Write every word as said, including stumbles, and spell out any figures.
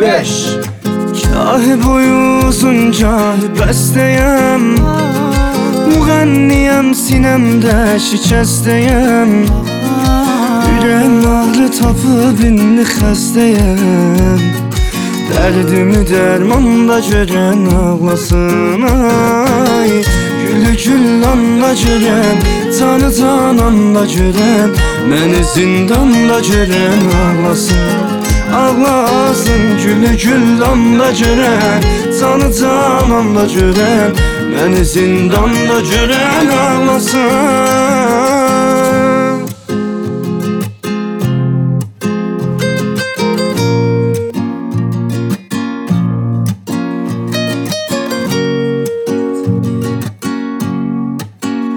beş. Kahi boyu uzun kahi bəstəyəm, müğənniyəm sinəmdə şikəstəyəm. Ürəyim ağrı tapıb indi xəstəyəm. Dərdimi dərmanda görən ağlasın ay. Gülü gül anda görən, canı cananda görən, məni zindanda görən ağlasın. Ağlasın gülü gül anda görən, canı cananda görən, məni zindanda görən ağlasın.